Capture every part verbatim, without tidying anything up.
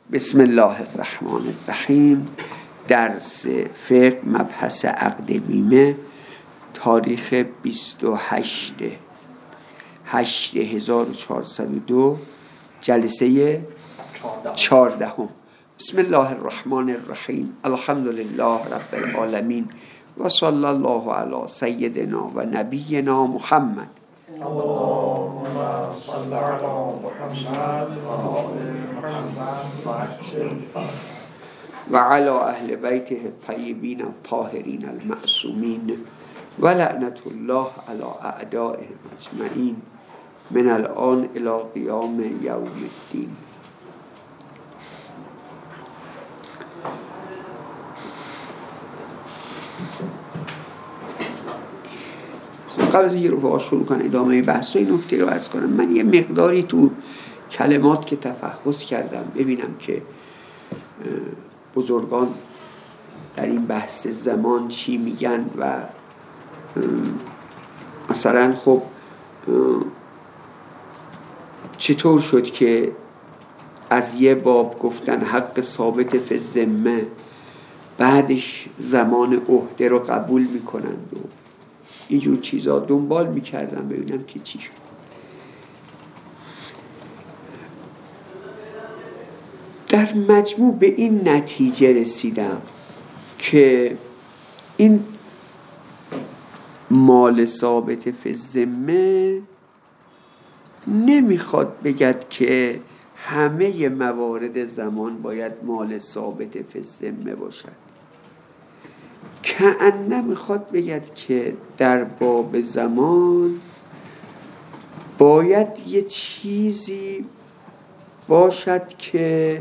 بسم الله الرحمن الرحیم. درس فقه مبحث عقد بیمه، تاریخ بیست و هشت هشت هزار و چهارصد و دو، جلسه چهاردهم. بسم الله الرحمن الرحیم. الحمد لله رب العالمین و صلی الله علی سیدنا و نبینا محمد. اللهم صل على محمد و آل محمد و علی اهل بیته الطیبین الطاهرین المعصومین و لعنت الله علی اعدائهم اجمعین من الان الی قیام یوم الدین. قبل از اینکه رو شروع کنم ادامه بحث و این نکته رو عرض کنم. من یه مقداری تو کلمات که تفحص کردم ببینم که بزرگان در این بحث زمان چی میگن و مثلا خب چطور شد که از یه باب گفتن حق ثابت فی الذمه، بعدش زمان عهده رو قبول میکنند و اینجور چیزا دنبال میکردم ببینم که چی شد. در مجموع به این نتیجه رسیدم که این مال ثابت فی الذمه نمیخواد بگد که همه موارد زمان باید مال ثابت فی الذمه باشد. کأنه میخواد بگد که در باب زمان باید یه چیزی باشد که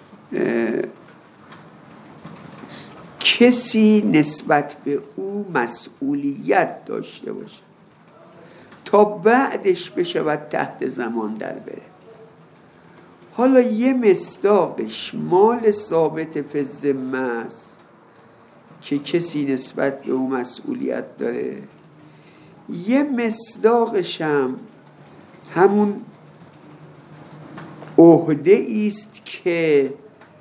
کسی نسبت به او مسئولیت داشته باشه تا بعدش بشود تحت زمان در بره. حالا یه مصداقش مال ثابت فی الذمه است که کسی نسبت به او مسئولیت داره، یه مصداقش هم همون عهده است که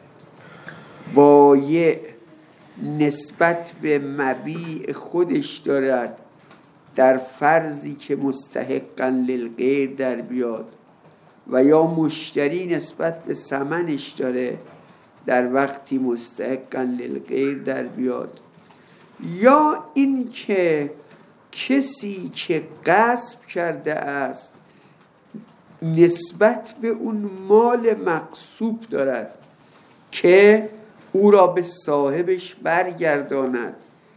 بایع نسبت به مبیع خودش دارد در فرضی که مستحقاً للغیر در بیاد، و یا مشتری نسبت به ثمنش داره در وقتی مستحقاً للغیر در بیاد، یا این که کسی که غصب کرده است نسبت به اون مال مغصوب دارد که او را به صاحبش برگرداند.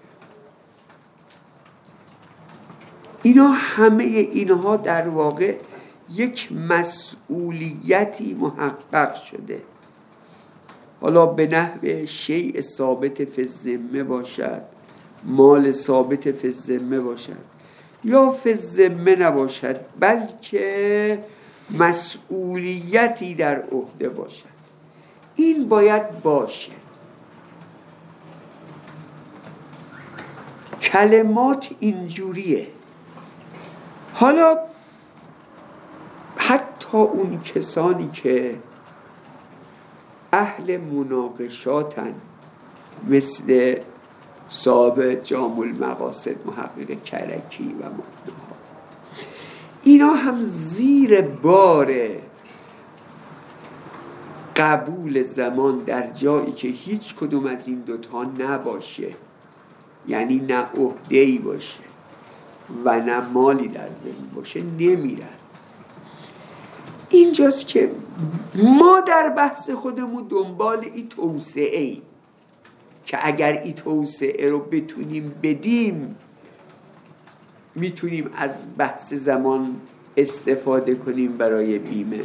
اینا همه اینها در واقع یک مسئولیتی محقق شده، حالا به نحو شیء ثابت فی الذمه باشد، مال ثابت فی الذمه باشد، یا فی الذمه نباشد بلکه مسئولیتی در عهده باشد. این باید باشه. کلمات اینجوریه. حالا حتی اون کسانی که اهل مناقشاتن مثل صاحب جامع المقاصد محقق کرکی و معناها، اینا هم زیر بار قبول زمان در جایی که هیچ کدوم از این دوتا نباشه، یعنی نه عهده‌ای باشه و نه مالی در ذمه باشه، نمیرن. اینجاست که ما در بحث خودمون دنبال این توسعه ایم که اگر این توسعه رو بتونیم بدیم میتونیم از بحث زمان استفاده کنیم برای بیمه.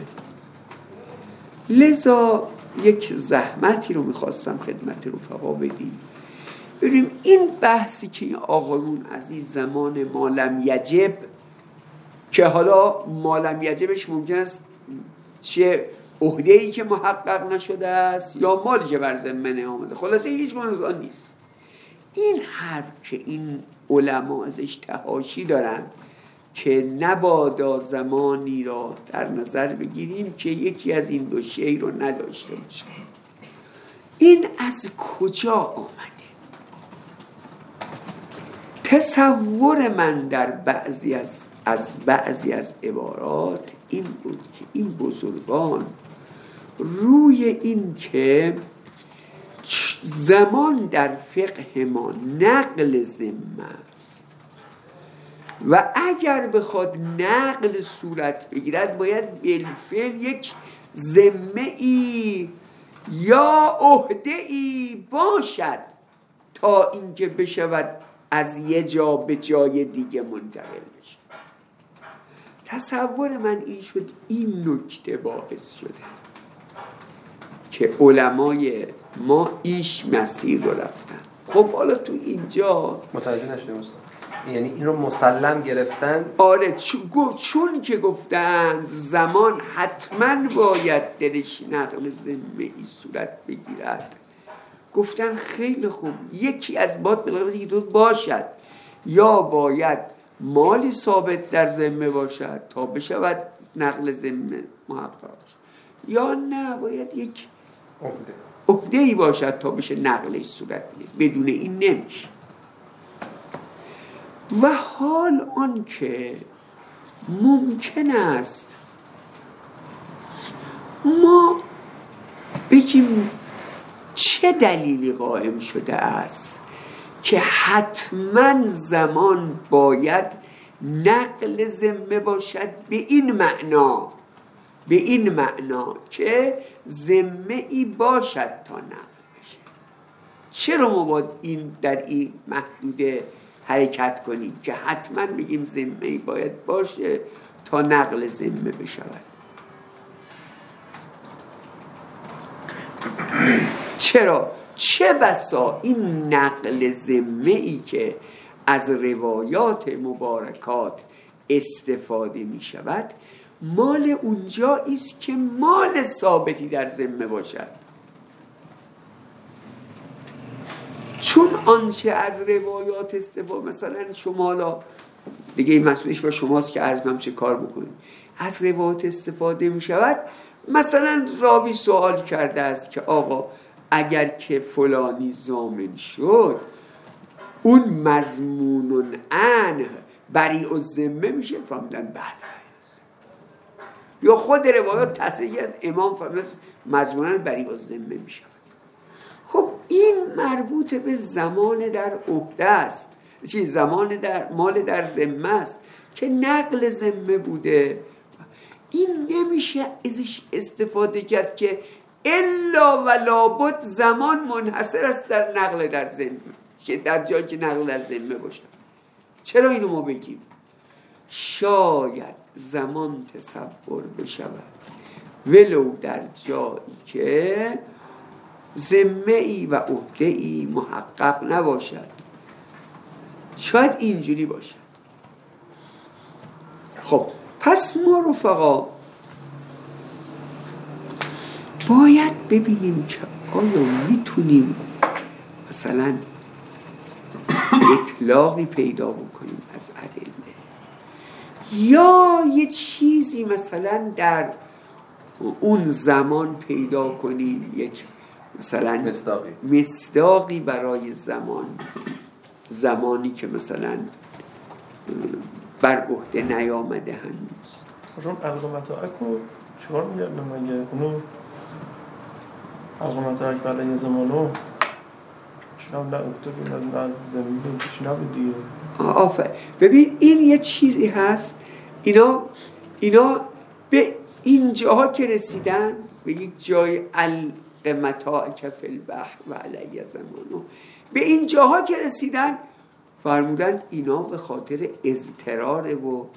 لذا یک زحمتی رو میخواستم خدمت رفقا بدیم. ببینیم این بحثی که این آقایون عزیز زمان مالم یجب، که حالا مالم یجبش ممکن است چه عهده‌ای که محقق نشده است یا مالی که بر ذمه آمده، خلاصه هیچ منظور نیست. این حرف که این علما ازش تحاشی دارن که نبادا زمانی را در نظر بگیریم که یکی از این دو شی رو نداشته باشه. این از کجا آمده؟ تصور من در بعضی از از بعضی از عبارات این بود که این بزرگان روی این که زمان در فقه ما نقل ذمه است و اگر بخواد نقل صورت بگیرد باید بالفعل یک ذمه ای یا عهده ای باشد تا اینکه بشود از یه جا به جای دیگه منتقل بشه. تصور من این شد، این نکته باعث شده که علمای ما ایش مسیر رو رفتن. خب حالا تو اینجا متوجه نشدم استاد، یعنی این رو مسلم گرفتن؟ آره، چون, چون که گفتن زمان حتما باید درش نقل ذمه ای صورت بگیرد، گفتن خیلی خوب، یکی از بات بلاغه دو باشد، یا باید مالی ثابت در ذمه باشد تا بشود نقل ذمه محقق باشد، یا نه باید یک عهده ای باشد تا بشه نقلش صورت بگیرد. بدون این نمیشه. و حال آن که ممکن است ما بگیم چه دلیلی قائم شده است که حتما زمان باید نقل ذمه باشد، به این معنا به این معنا که ذمه ای باشد تا نقل بشه. چرا ما باید این در این محدوده حرکت کنیم که حتما بگیم ذمه ای باید باشه تا نقل ذمه بشود؟ چرا؟ چه بسا این نقل ذمه ای که از روایات مبارکات استفاده می شود مال اونجا است که مال ثابتی در ذمه باشد، چون آنچه از روایات استفاده، مثلا شما لا دیگه این مسئولیش با شماست که عرض من چه کار بکنید، از روایات استفاده می شود. مثلا راوی سوال کرده است که آقا اگر که فلانی ضامن شد اون مضمون عنه بریء الذمه میشه؟ فهمیدن بله. یا خود روایات تصحیح امام فهمید مضمون بریء الذمه میشه. خب این مربوط به زمان در عهده است، چی زمان در مال در ذمه است که نقل ذمه بوده. این نمیشه ازش استفاده کرد که الا و لابد زمان منحصر است در نقل در ذمه، که در جایی که نقل در ذمه باشه. چرا اینو ما بگیم؟ شاید زمان تصور بشود ولو در جایی که ذمه ای و عهده ای محقق نباشد، شاید اینجوری باشد. خب پس ما رفقا باید ببینیم که آیا میتونیم مثلا اطلاقی پیدا بکنیم از ادله، یا یه چیزی مثلا در اون زمان پیدا کنیم، یک مثلا مصداقی مصداقی برای زمان، زمانی که مثلا بر عهده نیامده هنوز. چون عقل متاعک رو چکار میگردم مگه اونو عقل متاعک برای زمانو شناب نه اکتر بودن نه زمین بود شناب دیگه. آفر ببین این یه چیزی هست، اینا اینا به این جاها که رسیدن به یک جای القمتاعک فی البحر و علی زمانو، به این جاها که رسیدن فرمودن اینا به خاطر اضطرار و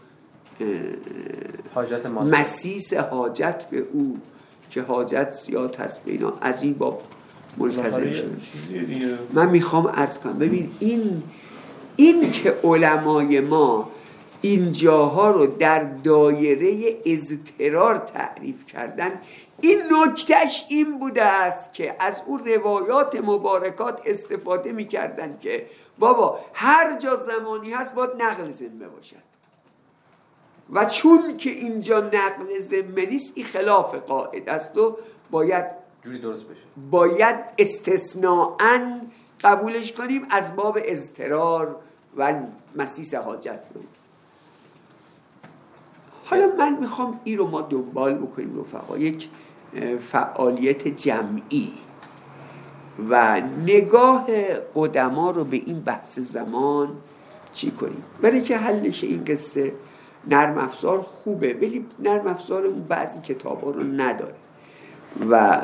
حاجت مسیس حاجت به او که حاجت زیاد هست به اینا، از این باب ملتزم شده. من میخوام عرض کنم ببین این این که علمای ما این جاها رو در دایره اضطرار تعریف کردن، این نکتهش این بوده است که از اون روایات مبارکات استفاده میکردن که بابا هر جا زمانی هست باید نقل ذمه باشد. و چون که اینجا نقل ذمه نیست این خلاف قاعده است و باید جوری درست بشه، باید استثناءً قبولش کنیم از باب اضطرار و مسیس حاجت رو. حالا من میخوام این رو ما دنبال بکنیم رفقا، یک فعالیت جمعی و نگاه قدما رو به این بحث زمان چی کنیم. برای که حلش این قصه نرم افزار خوبه ولی نرم افزار اون بعضی کتابا رو نداره و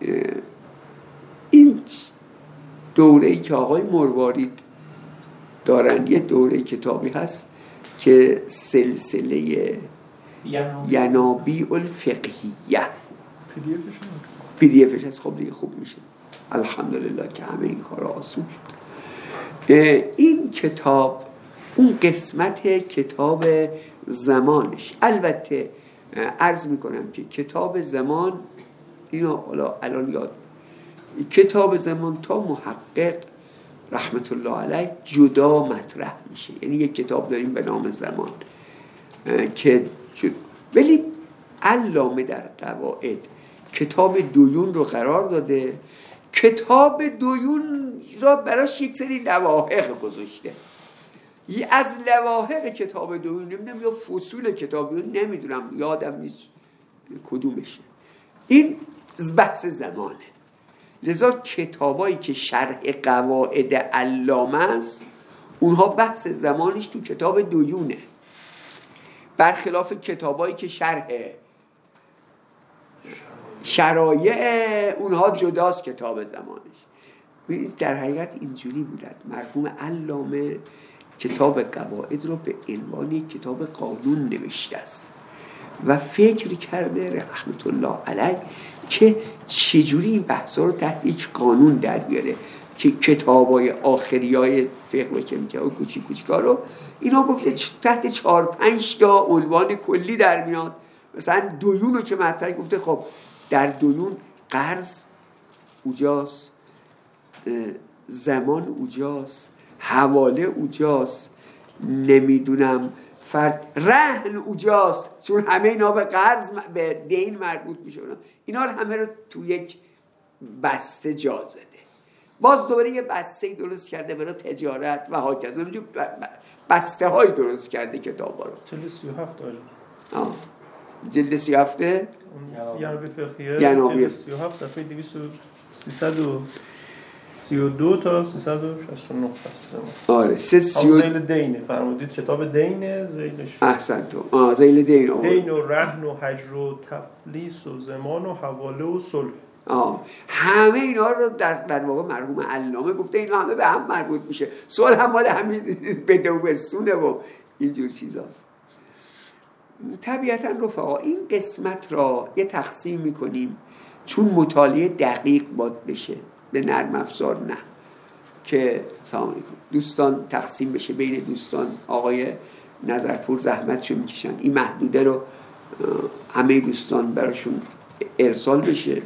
این دوره‌ای که آقای مروارید دارن یه دوره کتابی هست که سلسله ینابیع الفقهیه پی دی افش هست. خب دیگه خوب میشه الحمدلله که همه این کار آسون شد. این کتاب اون قسمت کتاب زمانش، البته عرض میکنم که کتاب زمان اینو حالا الان یاد، کتاب زمان تا محقق رحمت الله علیه جدا مطرح میشه، یعنی یک کتاب داریم به نام زمان که جد... ولی علامه در قواعد کتاب دیون رو قرار داده، کتاب دیون را براش یک سری لواحق گذاشته. از لواحق کتاب دیون نمیدونم یا فصول کتاب دیون نمیدونم یادم نیست کدومشه، این بحث زمانه. لذا کتابایی که شرح قواعد علامه است اونها بحث زمانش تو کتاب دیونه، برخلاف کتابایی که شرح شرایع اونها جداست کتاب زمانش. در حقیقت اینجوری بودن. مرحوم علامه کتاب قواعد رو به عنوان یک کتاب قانون نوشته است و فکر کرده رحمت الله علیه که چجوری این بحثا رو تحت یک قانون در بیاره که کتابای آخریای فقه که میگه او کوچیک کوچیکا رو اینا گفته تحت چهار پنج تا عنوان کلی در میاد. مثلا دیون رو که مطرح گفته خب در دیون قرض اوجاست، زمان اوجاست، حواله اوجاست، نمیدونم فرد رهن اوجاست، چون همه اینا به قرض به دین مربوط میشه، اینا رو همه رو تو یک بسته جا زده. باز دوباره یه بسته درست کرده برای تجارت و هاکذا، اینجور بسته های درست کرده کتابا رو. جلد سی و هفت آره. آه جلد سی و هفت ینابیع فقهیه جلد سی و هفت صفحه دویست و سیصد و سی و دو تا سیصد و شصت و نه هست. آره سه سی و زیل دینه فرمودید کتاب دینه زیلش احسن تو آه زیل دین آه. دین و رهن و حجر و تفلیس و زمان و حواله و صلح. آه همه اینا رو در در واقع مرحوم علامه گفته اینا همه به هم مربوط میشه. صلح هم مال همین بدوستونه و اینجور چیزاست. طبیعتاً رفقا این قسمت را یه تقسیم میکنیم چون مطالعه دقیق باد بشه، به نرم افزار نه که سلام علیکم دوستان تقسیم بشه بین دوستان. آقای نظرپور زحمتشو میکشن این محدوده رو همه دوستان براشون ارسال بشه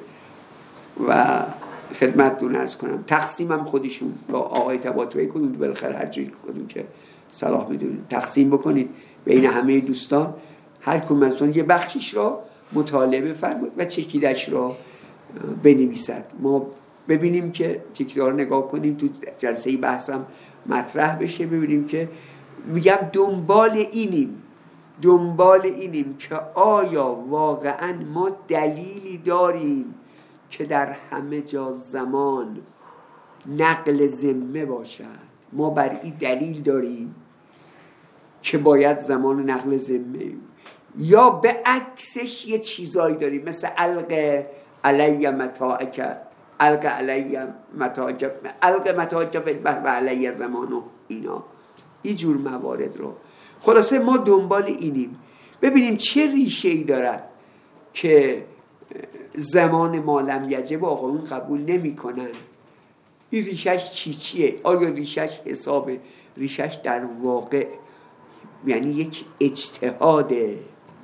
و خدمتتون عرض کنم تقسیمم خودشون با آقای طباطبایی کنید بالاخره هر جایی کنید که صلاح میدونید تقسیم بکنید بین همه دوستان، هر کدوم ازتون یه بخشش را مطالعه بفرمایید و چکیدش را بنویسد. ما ببینیم که چکیدار نگاه کنیم تو جلسه بحثم مطرح بشه، ببینیم که میگم دنبال اینیم دنبال اینیم که آیا واقعا ما دلیلی داریم که در همه جا زمان نقل ذمه باشد. ما بر این دلیل داریم که باید زمان نقل ذمه، یا به عکسش یه چیزایی داریم مثل الق علی متاعک الق علی متاعک الق متاعک فی البحر و علی زمان و اینا این جور موارد رو. خلاصه ما دنبال اینیم ببینیم چه ریشه‌ای دارد که زمان ما لم یجب آقایون قبول نمی کنن. این ریشش چی چیه؟ آیا ریشش حسابه؟ ریشش در واقع یعنی یک اجتهاده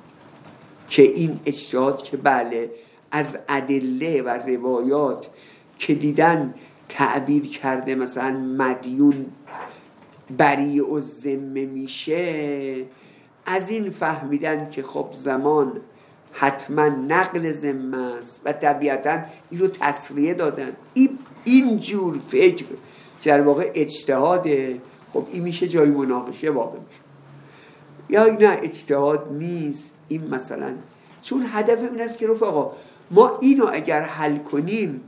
که این اجتهاد که بله از ادله و روایات که دیدن تعبیر کرده مثلا مدیون بری و ذمه میشه، از این فهمیدن که خب زمان حتما نقل ذمه است و طبیعتا این رو تسریه دادن. این اینجور فکر در واقع اجتهاده، خب این میشه جای مناقشه واقع میشه. یا نه اجتهاد نیست، این مثلا چون هدف این است که رفقا ما اینو اگر حل کنیم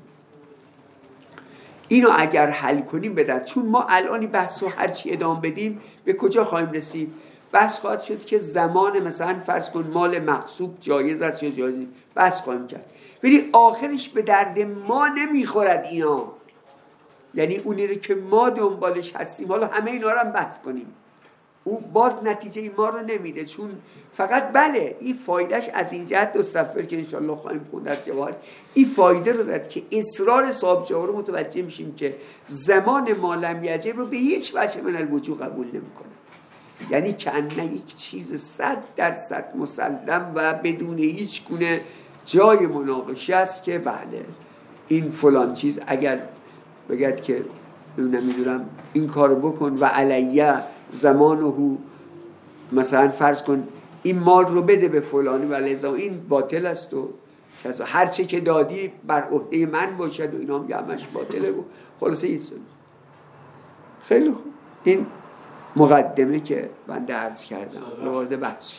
اینو اگر حل کنیم بدن، چون ما الان بحث رو هرچی ادامه بدیم به کجا خواهیم رسید؟ بحث خواهد شد که زمان مثلا فرض کن مال مغصوب جایز است یا جایز نیست، بحث خواهیم کرد، ولی آخرش به درد ما نمیخورد اینا. یعنی اونی رو که ما دنبالش هستیم حالا همه اینا رو هم بحث کنیم، او باز نتیجه ای ما رو نمیده، چون فقط بله این فایدهش از این جهت دو صفحه که انشالله خواهیم خوند در جواهر این فایده رو داد که اصرار صاحب جواهر رو متوجه میشیم که زمان ما لم یجب رو به هیچ وجه من الوجوه قبول نمیکنه. یعنی که انه یک چیز صد درصد مسلم و بدون هیچ گونه جای مناقشه است که بله این فلان چیز اگر بگید که نمیدونم این کارو بکن و علیه زمانه مثلا فرض کن این مال رو بده به فلانی و لذا این باطل است و هر چه که دادی بر عهده من باشد و اینا هم همش باطله و خلاصه این خیلی خوب. این مقدمه که بنده عرض کردم رو وارد بحثی.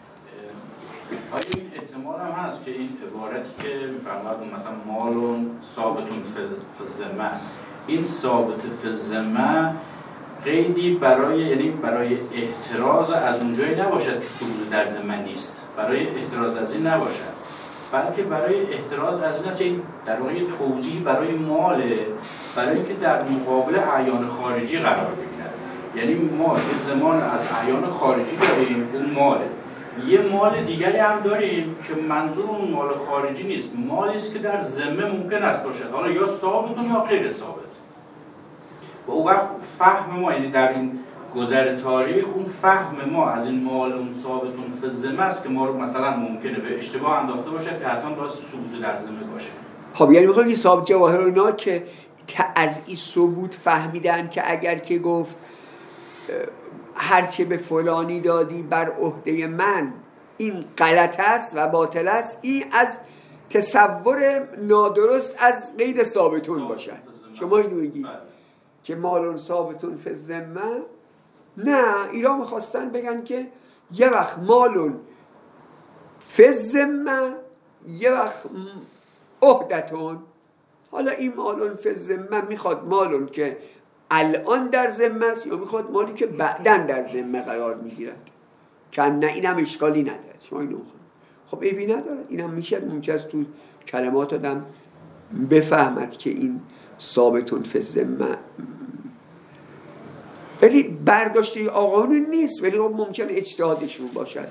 آیا این احتمال هم هست که این عبارتی که میفرماد مثلا مالون ثابتون فی الذمه، این ثابت فی الذمه قیدی برای یعنی برای احتراز از اونجایی نباشد که ثبوت در ذمه نیست، برای احتراز از این نباشد، بلکه برای احتراز از این است این در واقع توجیه برای ماله، برای اینکه در مقابل اعیان خارجی قرار بگیره. یعنی ما یه زمان از اعیان خارجی داریم، اون ماله، یه مال دیگری هم داریم که منظور اون مال خارجی نیست، مالی است که در ذمه ممکن است باشد، حالا یا ثابت یا غیر ثابت. و اون وقت فهم ما یعنی در این گذر تاریخ اون فهم ما از این مال اون ثابتون فی الذمه است که ما رو مثلا ممکنه به اشتباه انداخته باشه که حتما باید ثبوت در ذمه باشه. خب یعنی میخوام این صاحب جواهر اینا که از این ثبوت فهمیدن که اگر که گفت هرچه به فلانی دادی بر عهده من این غلط است و باطل است، این از تصور نادرست از قید ثابتون باشد. شما اینو میگی که مالون ثابتون فی الذمه، نه اینا میخواستن بگن که یه وقت مالون فی الذمه یه وقت عهدتون. حالا این مالون فی الذمه میخواد مالون که الان در ذمه است یا میخواد مالی که بعداً در ذمه قرار میگیرد؟ که نه اینم اشکالی نداره. شما اینو میخواد خب عیبی نداره، اینم میشه ممکن است تو کلمات آدم بفهمد که این ثابتون فی الذمه، ولی برداشته آقایون نیست، ولی ممکن اجتهادشون باشد.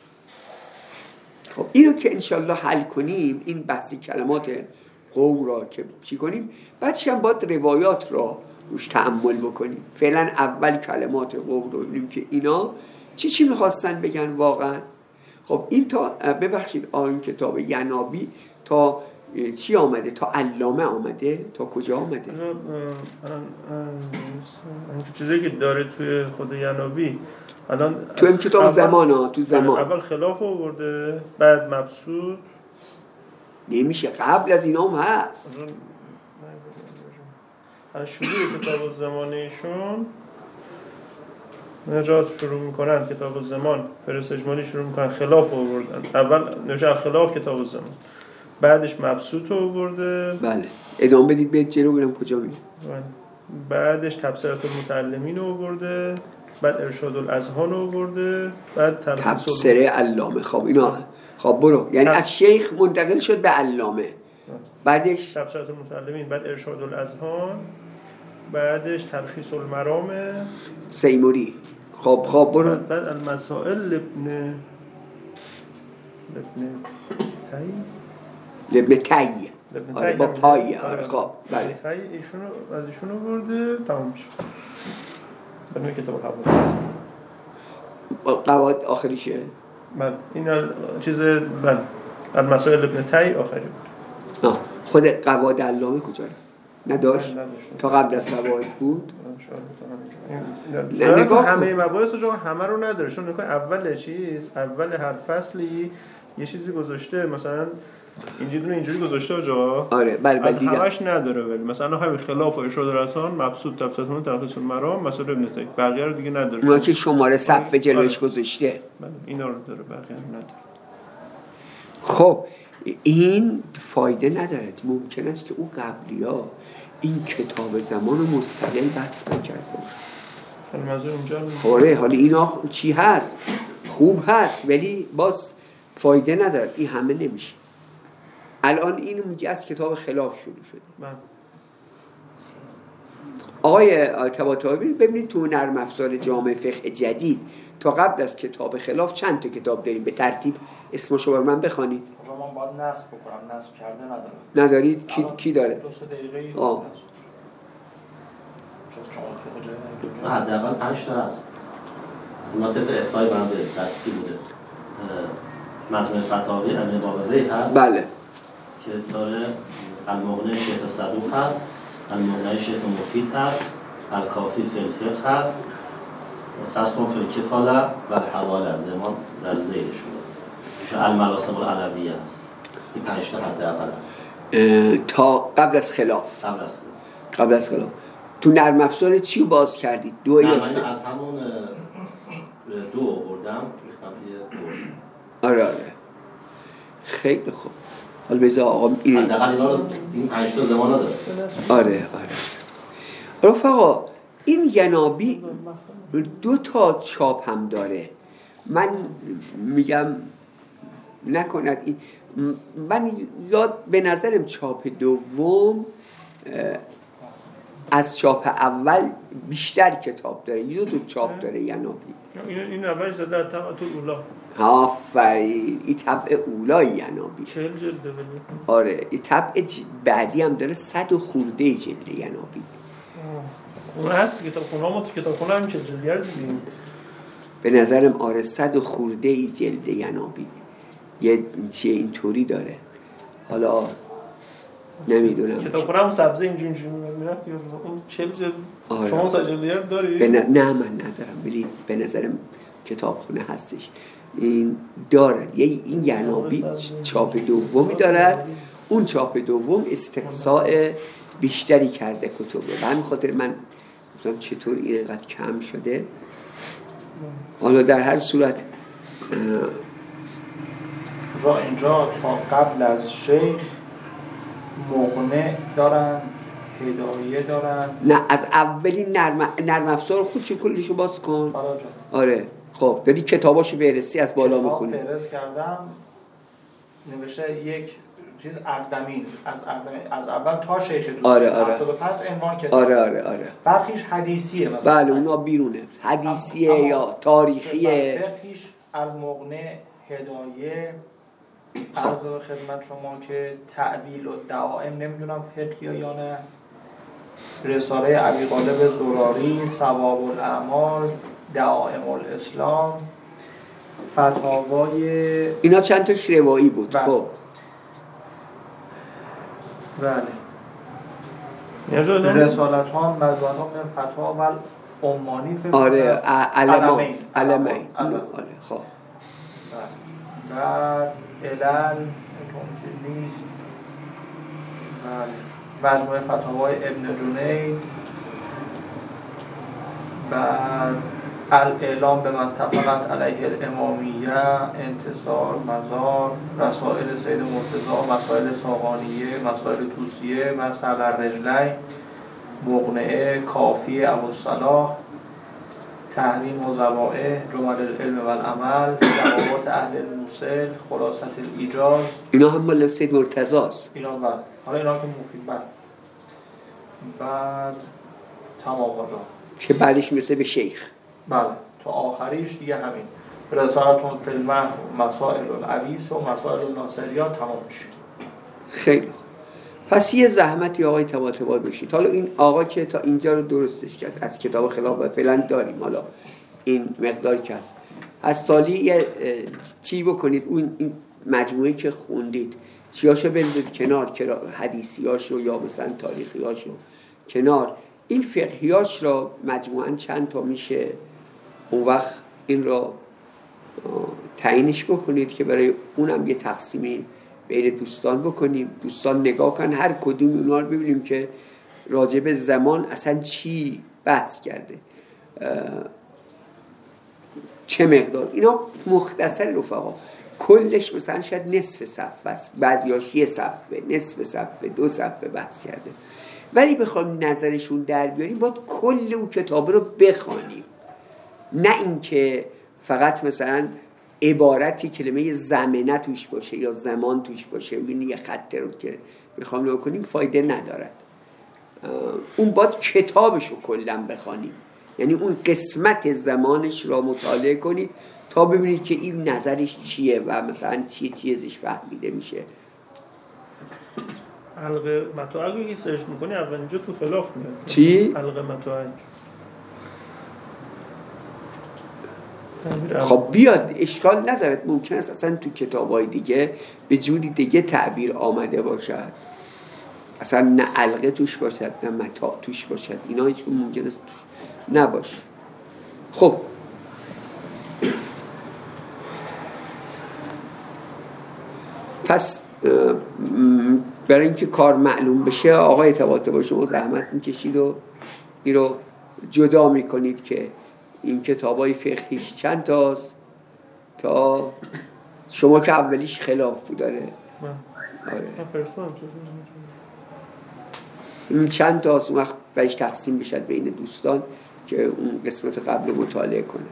خب اینو که انشالله حل کنیم، این بحثی کلمات قوم را که چی کنیم، بعدش هم باید روایات را روش تأمل بکنیم. فعلا اول کلمات قوم رو ببینیم که اینا چی چی میخواستن بگن واقعا. خب این تا ببخشید آن کتاب ینابی تا چی آمده؟ تا علامه آمده؟ تا کجا آمده؟ این چیزی که داره توی خود ینابی الان تو این کتاب زمان ها تو زمان اول خلاف آورده، بعد مبسوط نمیشه، قبل از اینا هم هست. از شروع کتاب زمانیشون نجات شروع میکنن، کتاب زمان فرس اجمالی شروع میکنن خلاف آوردن. اول نوشته خلاف کتاب زمان، بعدش مبسوط آورده. بله ادامه بدید به جلو ببینم کجا میره. بعدش تبصره المتعلمین آورده، بعد ارشاد الاذهان آورده، بعد تبصره علامه. خب اینا خب برو، یعنی از شیخ منتقل شد به علامه، بعدش تبصره المتعلمین، بعد ارشاد الاذهان، بعدش تلخیص المرام سیموری. خب خب برو، بعد المسائل لابن لابن لابن تی آره با پای آره. خب بله ایشونو از ایشونو برده تمام شد. بریم کتاب قواعد. قواعد آخریشه. بله این چیز بله المسائل ابن تی آخری بود. آه خود قواعد علامه کجاست؟ نداشت؟ تا قبل از فواید بود؟ نه نگاه همه مباحث رو همه رو نداره، چون نگاه اول چیز اول هر فصلی یه چیزی گذاشته، مثلا اینجوری اینجوری گذاشته جا. آره بله بله دیدم. همش نداره، ولی مثلا همین خلاف و ارشاد رسان، مبسوط تفسیرون تفسیر مرام، مسائل ابن تیمیه، بقیه رو دیگه نداره. اونا که شماره صفحه جلوش گذاشته. بله اینا رو داره، بقیه رو نداره. خب این فایده نداره. ممکن است که اون قبلی‌ها این کتاب زمان مستقل بحث نکرده باشه. آره حالا اینا چی هست؟ خوب هست ولی باز فایده نداره. این همه نمیشه. الان اینو میگه از کتاب خلاف شروع شده. آقای طباطبایی ببینید تو نرم افزار جامع فقه جدید تا قبل از کتاب خلاف چند تا کتاب داریم؟ به ترتیب اسمشو بر من بخوانید. من باید نصب بکنم، نصب کرده ندارم. ندارید؟ کی, کی داره؟ دو سه دقیقه آه حداقل پنج تا هست. ما طبق احصای بنده دستی بوده. مجموعه فتاوی ابن بابوی هست. بله. که داره المغنی شیخ صدوق هست، المغنی شیخ مفید هست، الکافی فی الفقه هست، قسم فی الکفاله و حواله زمان در زیدش بوده. المراسم العلویه هست. این پنج تا حداقل هست. تا قبل از خلاف. قبل از خلاف. قبل از خلاف. تو نرم افزار چی رو باز کردید؟ دو یا سه؟ از همون دو بردم، ریختم یه دو. آره آره. خیلی خوب. حالا بذار آقا این حداقل اینا رو این پنج تا زمان داره. آره آره. رفقا این ینابی دو تا چاپ هم داره. من میگم نکند این من یاد به نظرم چاپ دوم از چاپ اول بیشتر کتاب داره. یه دو چاپ داره ینابی. این این اولش زده تو اولا. آفرین. این طبع اولا ینابی. چهل جلده بده. آره این طبع بعدی هم داره صد و خورده جلد ینابی. اون هست کتاب خونه ما تو کتاب خونه هم چه جلدی رو دیدیم. به نظرم آره صد و خورده ای جلد ینابی. یه چیه اینطوری داره. حالا نمیدونم کتاب خونه هم سبزه اینجور اینجور میرفت اون چهل جلد. آره. شما سه جلدی رو داری؟ ن... نه من ندارم ولی به نظرم کتاب خونه هستش. این دارد یه این ینابی چاپ دومی دارد. اون چاپ دوم استقصاء بیشتری کرده کتب رو. به همین خاطر من گفتم چطور این اینقدر کم شده. حالا در هر صورت اینجا اینجا تا قبل از شیخ مغنه دارن، هدایه دارن. نه از اولین نرم نرم افزار خودشو کلشو باز کن. آره خب دادی کتاباشو برسی از بالا میخونی. کتاب برس کردم نوشته یک چیز اقدمین از از اول تا شیخ دوستی. آره آره. هفتاد و پنج عنوان کتاب. آره آره آره. برخیش حدیثیه مثلا. بله اونا بیرونه. حدیثیه اما یا تاریخیه. برخیش المغنه هدایه. عرض خدمت شما که تعویل و دعائم نمیدونم فقهی یا نه. رساله ابی غالب زراری، ثواب الاعمال، دعائم الاسلام، فتاوای اینا چند تا روایی بود. بله. خب بله رسالت ها مجموعه ها من فتوا و عمانی فقه. آره علمین علمین. آره خب بعد علل چیز نیست. بله مجموعه فتاوای ابن جنید. بعد الاعلام به من اتفقت علیه الامامیه، انتصار، مزار، رسائل سید مرتضی، مسائل ساقانیه، مسائل توسیه، مسائل رجلین، مقنعه، کافی ابوالصلاح، تحریم و ذبائح، جمل العلم و العمل، جوابات اهل الموصل، خلاصه الایجاز. اینا هم مال سید مرتضی است. اینا بعد حالا اینا که مفید بعد بعد تمام آقا که بعدش مثل به شیخ. بله تا آخریش دیگه همین رسالتون فی المهر مسائل العویس و مسائل الناصریات تمام میشه. خیلی خوب. پس یه زحمتی آقای طباطبایی بشید. حالا این آقا که تا اینجا رو درستش کرد از کتاب خلاف فعلا داریم. حالا این مقداری که هست از تالی یه چی بکنید اون این مجموعه که خوندید چیاشو بذارید کنار، حدیثیاشو یا مثلا تاریخیاشو کنار، این فقهیاش را مجموعاً چند تا میشه، اون وقت این را تعیینش بکنید که برای اونم یه تقسیمی بین دوستان بکنیم، دوستان نگاه کن هر کدوم اونا رو ببینیم که راجع به زمان اصلا چی بحث کرده، چه مقدار. اینا مختصر رفقا، کلش مثلا شاید نصف صفحه است، بعضیاش یه صفحه، نصف صفحه، دو صفحه بحث کرده. ولی بخوام نظرشون در بیاریم باید کل اون کتاب رو بخوانیم، نه اینکه فقط مثلا عبارتی کلمه زمنه توش باشه یا زمان توش باشه این یه خط رو که بخوام نگاه کنیم فایده ندارد. اون باید کتابش رو کلا بخوانیم، یعنی اون قسمت زمانش را مطالعه کنید تا ببینید که این نظرش چیه و مثلا چیه چیزش فهمیده میشه. حلقه متاعق رو که سرچ میکنی اول اینجا تو خلاف میاد. چی؟ حلقه متاعق. خب بیاد، اشکال ندارد، ممکن است اصلا تو کتابای دیگه به جوری دیگه تعبیر آمده باشد، اصلا نه علقه توش باشد نه متاع توش باشد، اینا هیچ که ممکن است توش نباشه. خب پس برای اینکه کار معلوم بشه آقای طباطبایی شما زحمت میکشید و این رو جدا میکنید که این کتابای فقهیش چند تاست، تا شما که اولیش خلاف بود داره آره این چند تاست، اون وقت بهش تقسیم بشد بین دوستان که اون قسمت قبل مطالعه کنه.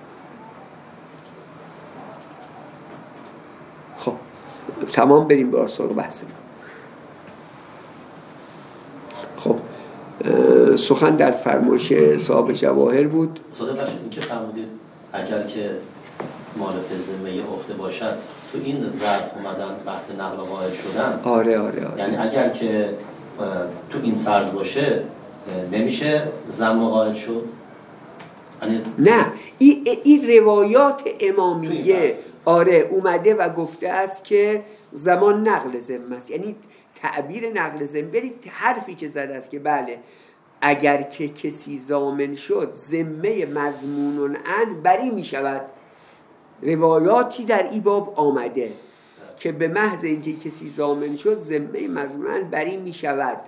خب تمام، بریم بار سراغ بحث. خب سخن در فرمایش صاحب جواهر بود. صاحب بخشید این که فرمودید اگر که مال ذمه اخته باشد تو این ظرف اومدن بحث نقل قائل شدن. آره آره آره. یعنی اگر که تو این فرض باشه نمیشه ضم قائل شد. یعنی نه این ای روایات امامیه آره اومده و گفته است که زمان نقل ذمه است، یعنی تعبیر نقل ذمه، برید حرفی که زده است که بله اگر که کسی ضامن شد ذمه مضمون ان بری می شود. روایاتی در این باب آمده که به محض اینکه کسی ضامن شد ذمه مضمون ان بری می شود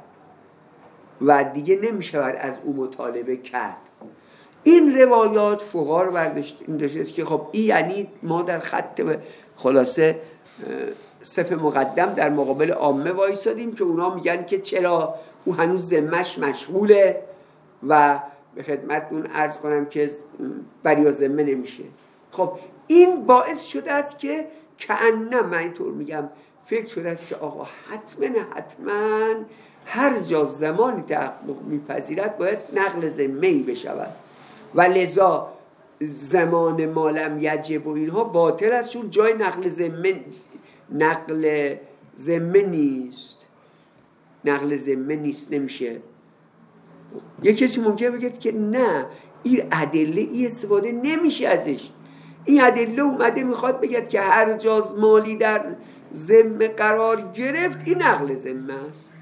و دیگه نمی شود از او مطالبه کرد. این روایات فقها برداشت این داشته که خب این یعنی ما در خط خلاصه صف مقدم در مقابل عامه وایسادیم که اونا میگن که چرا او هنوز ذمه‌اش مشغوله و به خدمتتون عرض کنم که بری ذمه نمیشه. خب این باعث شده است که کأنه من اینطور میگم فکر شده است که آقا حتما حتما هر جا زمانی تحقق میپذیرد باید نقل ذمه‌ای بشود و لذا زمان مالم یجب و اینها باطل است چون جای نقل ذمه نقل ذمه نیست، نقل ذمه نیست، نمیشه. یک کسی ممکنه بگه که نه این ادله ای استفاده نمیشه ازش، این ادله اومده میخواد بگه که هر جا مالی در ذمه قرار گرفت این نقل ذمه است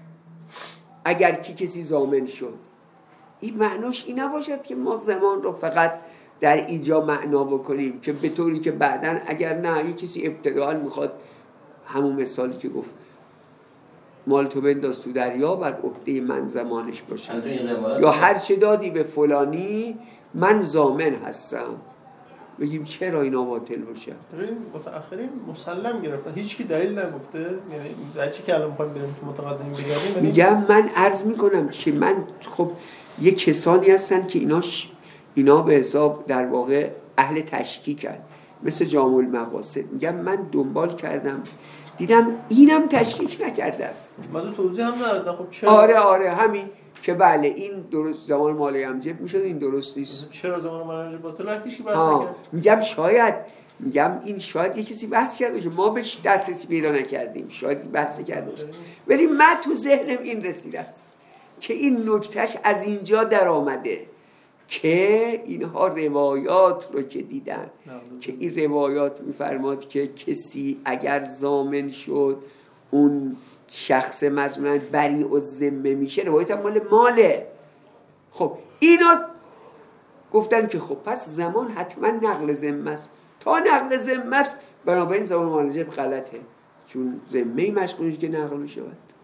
اگر کی کسی ضامن شد. این معناش این نباشد که ما زمان رو فقط در اینجا معنا بکنیم که به طوری که بعدن اگر نه یک کسی ابتداء میخواد همون مثالی که گفت مال تو بنداز تو دریا بر عهده من زمانش باشه یا هر چه دادی به فلانی من ضامن هستم، بگیم چرا اینا باطل باشه؟ این متأخرین مسلم گرفتن، هیچ کی دلیل نگفته. یعنی در چی که الان می‌خوایم بریم تو متقدمین بگردیم، میگم من عرض میکنم که من خب یه کسانی هستن که اینا ش... اینا به حساب در واقع اهل تشکیکن، مثل جامع المقاصد. میگم من دنبال کردم دیدم اینم تشکیک نکرده است، من توضیح هم ندادم. خب چرا؟ آره آره همین که بله این درست زمان مالی هم جب میشد، این درست نیست. چرا زمان مالی باطل هر کسی بحث نکرد؟ میگم شاید میگم این شاید یه کسی بحث کرده باشه ما بهش دسترسی پیدا نکردیم، شاید بحث کرده باشه، ولی من تو ذهنم این رسیده است که این نکتهش از اینجا در آمده که اینها روایات رو که دیدن که این روایات میفرماد که کسی اگر ضامن شد اون شخص مظنون بریء الذمه میشه، روایت هم مال ماله. خب اینا گفتن که خب پس زمان حتما نقل ذمه است، تا نقل ذمه است بنابراین زمان معالجه غلطه، چون ذمه مشغولش که نقل میشه.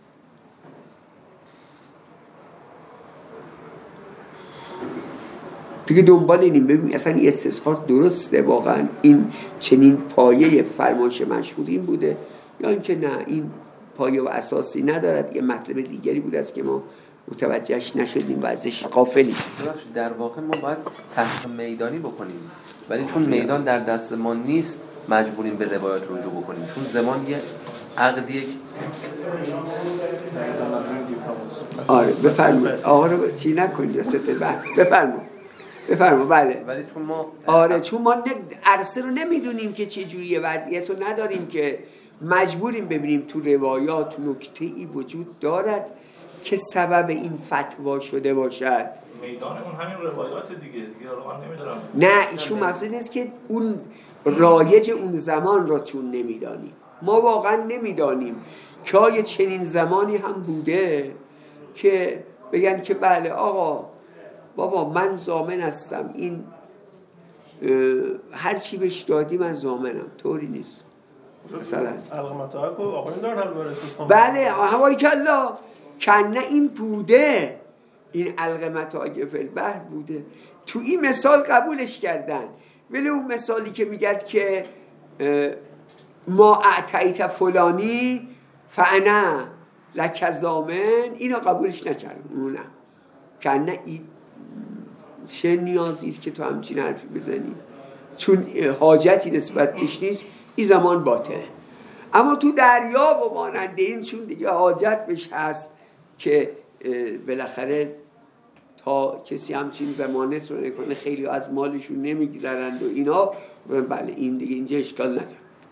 دیگه دنبال اینیم ببینیم اصلا این استظهار درسته واقعا این چنین پایه فرمایش مشهور این بوده یا اینکه نه این پایه و اساسی ندارد، یه مطلب دیگری بوده است که ما متوجهش نشدیم و ازش غافلیم. در واقع ما باید تحقیق میدانی بکنیم، ولی چون میدان در دست ما نیست مجبوریم به روایات رجوع بکنیم، چون زمان یه عقد یک آره بفرمایید آقا رو چی نکنید وسط بحث بفرمایید بفرما. بله ولی چون ما آره چون ما عرصه رو نمیدونیم که چه جوریه، وضعیت رو نداریم که مجبوریم ببینیم تو روایات نکته‌ای وجود دارد که سبب این فتوا شده باشد. میدان اون همین روایات دیگه دیگه من نمیدونم. نه ایشون مقصد اینه که اون رایج اون زمان را چون نمیدانیم، ما واقعا نمیدانیم که آیا چنین زمانی هم بوده که بگن که بله آقا بابا من ضامن هستم، این هر چی بهش دادی من ضامنم. طوری نیست. مثلا القمتاک و آقایون دارن حل برسیستان بله هوایی کلا کنه این بوده، این القمتاک فی البحر بوده، تو این مثال قبولش کردن. ولی اون مثالی که میگد که ما اعطیت فلانی فانا لک ضامن، اینو قبولش نکردن. اون نه کنه این چه نیازی است که تو همچین حرفی بزنی، چون حاجتی نسبت بهش نیست، این زمان باطله. اما تو دریا و ماننده این چون دیگه حاجت بهش هست که بالاخره تا کسی همچین زمانت رو نکنه خیلی از مالشون نمیگذرند و اینا، بله این دیگه اینجا اشکال نداره.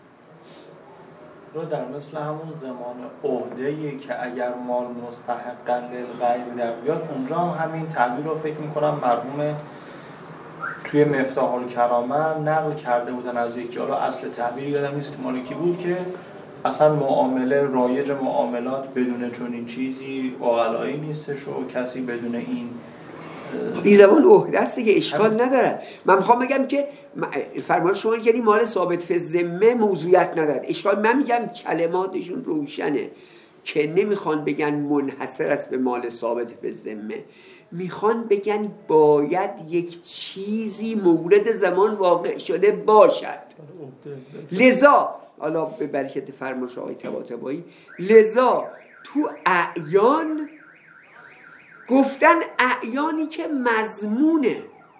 رو در مثل همون زمان عهده‌ای که اگر مال مستحقاً للغیر در بیاد، اونجا هم همین تعبیر رو فکر می‌کنم مرحوم توی مفتاح الکرامه نقل کرده بودن از یکی، حالا اصل تعبیر یادم نیست مالکی بود، که اصلا معامله رایج معاملات بدون چنین چیزی عقلایی نیستش و کسی بدون این این زمان عهده است که اشکال نداره. من میخوام بگم که فرمان شما یعنی مال ثابت فی الذمه موضوعیت نداره، اشکال من میگم کلماتشون روشنه که نمیخوان بگن منحصر است به مال ثابت فی الذمه، میخوان بگن باید یک چیزی مورد زمان واقع شده باشد. لذا حالا به برکت فرمایش آقای طباطبایی، لذا تو اعیان گفتن اعیانی که مضمونه،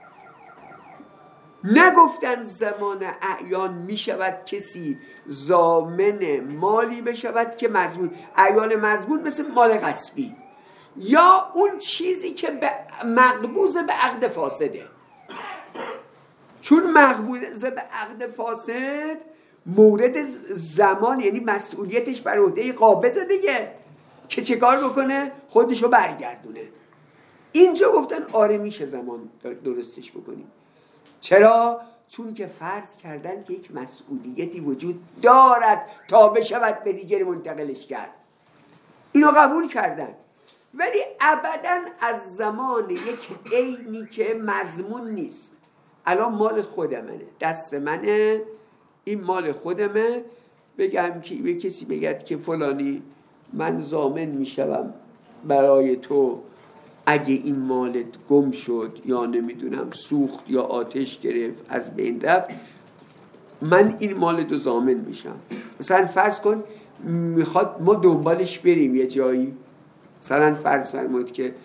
نگفتن زمان اعیان می شود کسی ضامن مالی بشود که مضمون. اعیان مضمون مثل مال غصبی یا اون چیزی که مقبوض به عقد فاسده، چون مقبوض به عقد فاسد مورد زمان یعنی مسئولیتش بر عهده قابضه دیگه که چه کار بکنه خودشو برگردونه. اینجا گفتن آره میشه زمان درستش بکنیم. چرا؟ چون که فرض کردن که یک مسئولیتی وجود دارد تا بشود به دیگری منتقلش کرد، اینو قبول کردن. ولی ابداً از زمان یک عینی که مضمون نیست، الان مال خودمه، دست منه، این مال خودمه، بگم که به کسی بگد که فلانی من ضامن میشم برای تو اگه این مالت گم شد یا نمیدونم سوخت یا آتش گرفت از بین رفت، من این مالت رو ضامن میشم. مثلا فرض کن میخواد ما دنبالش بریم یه جایی، مثلا فرض فرمایید که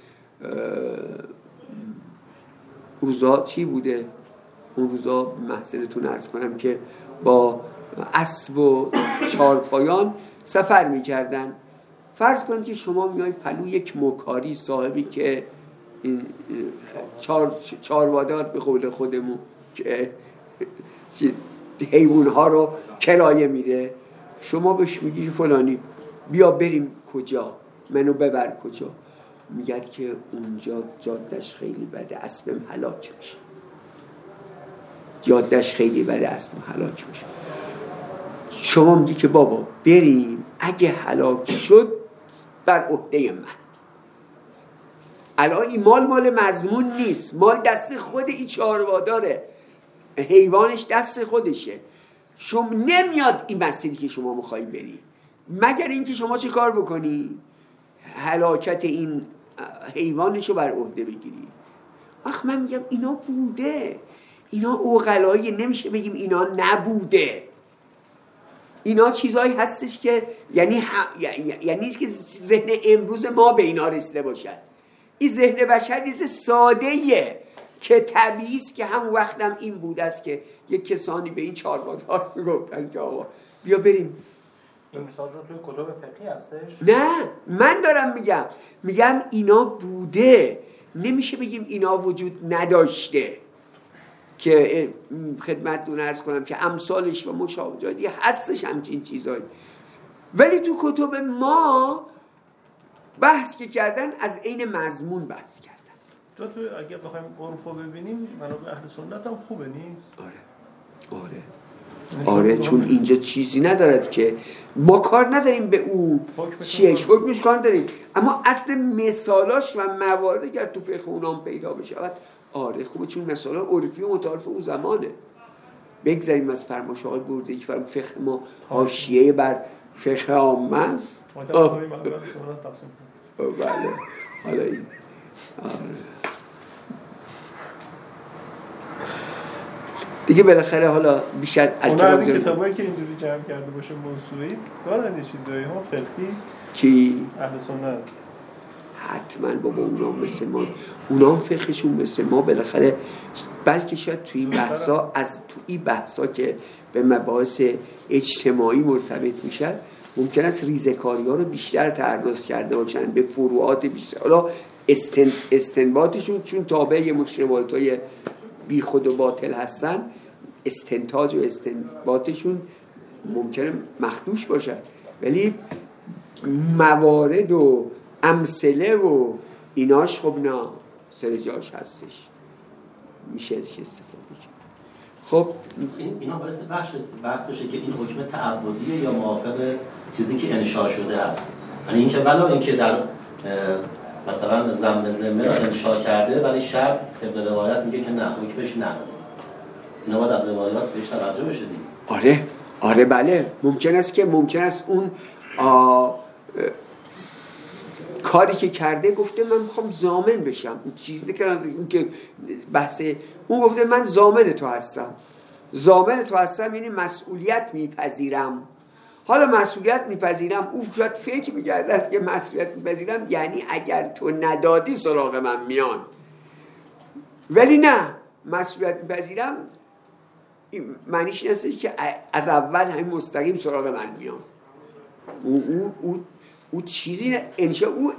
روزا چی بوده، اون روزا محسنتون عرض کنم که با اسب و چارپایان سفر میکردن. فرض کنید که شما میای پلو یک مکاری صاحبی که این چار چاروادار به قول خودمون که حیوان ها رو کرایه میده، شما بهش میگی فلانی بیا بریم کجا، منو ببر کجا، میگد که اونجا جادش خیلی بده، اسبم هلاک میشه، جادش خیلی بده، اسبم هلاک میشه. شما میگی که بابا بریم اگه هلاک شد بر عهده من. الان این مال مال مضمون نیست، مال دست خود این چارواداره، حیوانش دست خودشه. شما نمیاد این مسیری که شما میخوایی بری، مگر اینکه شما چه کار بکنی؟ هلاکت این حیوانشو بر عهده بگیری. آخ من میگم اینا بوده، اینا عقلایی، نمیشه بگیم اینا نبوده. اینا چیزایی هستش که یعنی یعنی نیست که ذهن امروز ما به اینا رسیده باشد. این ذهن بشر نیست، ساده‌ایه که طبیعی است که هم وقتم این بوده است که یک کسانی به این چارپایدار میگفتن که آقا بیا بریم. این مثال رو توی کتب فقهی هستش؟ نه من دارم میگم میگم اینا بوده، نمیشه بگیم اینا وجود نداشته. که خدمتتون عرض کنم که امثالش و مشابهاتی هستش همچین چیزایی، ولی تو کتب ما بحث که کردن از عین مضمون بحث کردن. جا تو اگه بخوایم عرف رو ببینیم منابع اهل سنت هم خوبه نیست؟ آره آره آره چون اینجا چیزی ندارد که ما کار نداریم به او چیش حکمش کار داریم، اما اصل مثالاش و مواردی که تو فقه اونام پیدا بشود آره خوبه، چون مثالا عرفی و متعارف اون زمانه. بگذاریم از فرمایش آقای برده‌ای که فرم فقه ما حاشیه بر فقه عامه است. بله حالا این آره. دیگه بالاخره حالا بیشتر اونا از این کتابایی که اینجوری جمع کرده باشه موسوعی دارن یه چیزایی ها فقهی کی؟ اهل سنت حتما بابا اونا مثل ما، اونا هم فقهشون مثل ما بالاخره، بلکه شاید تو این بحثا از تو این بحثا که به مباحث اجتماعی مرتبط میشن ممکن است ریزکاری ها رو بیشتر تعرض کرده باشن به فروعات بیشتر. حالا استن استنباطشون چون تابع مشروعات های بی خود و باطل هستن، استنتاج و استنباطشون ممکنه مخدوش باشد، ولی موارد و امثله و ایناش خب نه سر جاش هستش، میشه ازش استفاده کرد. خب این اینا باعث بحث بحث بشه که این حکم تعبدیه یا موافق چیزی که انشاء شده است. یعنی اینکه ولی اینکه در مثلا ذم ذمه را انشاء کرده ولی شرع طبق روایت میگه که نه حکمش نه، اینا باید از روایات بهش توجه بشه دیگه. آره آره بله ممکن است که ممکن است اون آ... کاری که کرده گفته من میخوام ضامن بشم، اون چیزی که اون که بحث اون گفته من ضامن تو هستم، ضامن تو هستم یعنی مسئولیت میپذیرم. حالا مسئولیت میپذیرم اون شاید فکر میکرده است که مسئولیت میپذیرم یعنی اگر تو ندادی سراغ من میان، ولی نه مسئولیت میپذیرم معنیش نیستش که از اول همین مستقیم سراغ من میان. او او او او چیزی انشاء او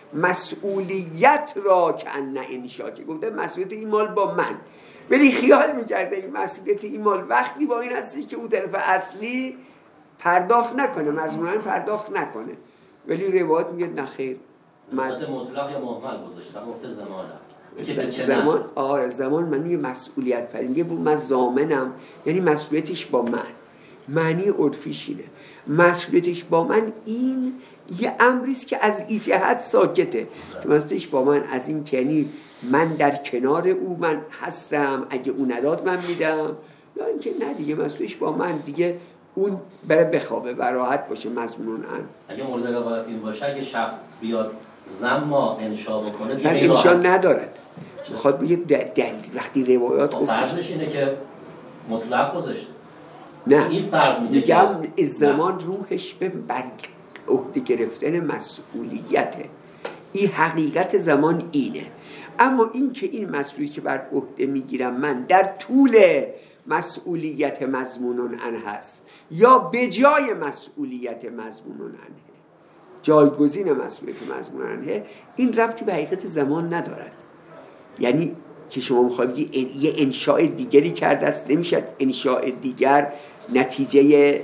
مسئولیت را که ان انشاء که گفته مسئولیت این مال با من، ولی خیال میکرده این مسئولیت این مال وقتی با این هستش که او طرف اصلی پرداخت نکنه، مضمونا پرداخت نکنه، ولی روایت میگه نه خیر مطلق مطلق یا مهمل گذاشته گفته زمانه زمان آره زمان معنی مسئولیت پر میگه من ضامنم یعنی مسئولیتش با من، معنی عرفیش اینه مسئولیتش با من. این یه امریست که از این جهت ساکته که مسئولیتش با من از این که یعنی من در کنار او من هستم، اگه او نداد من میدم، یا اینکه نه دیگه مسئولیتش با من دیگه اون بره بخوابه و راحت باشه مضموناً. اگه مورد روایت این باشه اگه شخص بیاد زما انشاء بکنه دیگه انشاء ندارد، میخواد بگه دلیل وقتی روایات خب فرضش اینه که مطلق گذاشته. نه این فرض میگه میگم زمان روحش به برگ عهده گرفتن مسئولیته، این حقیقت زمان اینه. اما این که این مسئولیتی که بر عهده میگیرم من در طول مسئولیت مضمونون ان هست یا به جای مسئولیت مضمونون انه، جایگزین مسئولیت مضمونون انه، این ربطی به حقیقت زمان ندارد. یعنی که شما میخواید یه انشاء دیگری کرده است، نمیشه انشاء دیگر نتیجه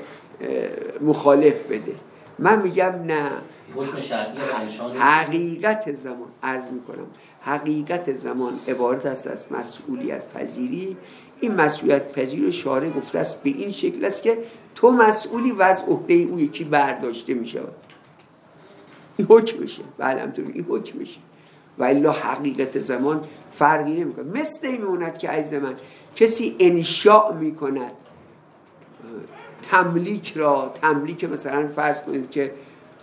مخالف بده. من میگم نه، حقیقت زمان عرض میکنم حقیقت زمان عبارت است از مسئولیت پذیری. این مسئولیت پذیر شارع گفته است به این شکل است که تو مسئولی و از عهده او یکی برداشته می شود. این حکمشه. بله همطور این حکمشه. و الا حقیقت زمان فرقی نمی کنه. مثل این میموند که از زمان کسی انشاء می کند تملیک را، تملیک مثلا فرض کنید که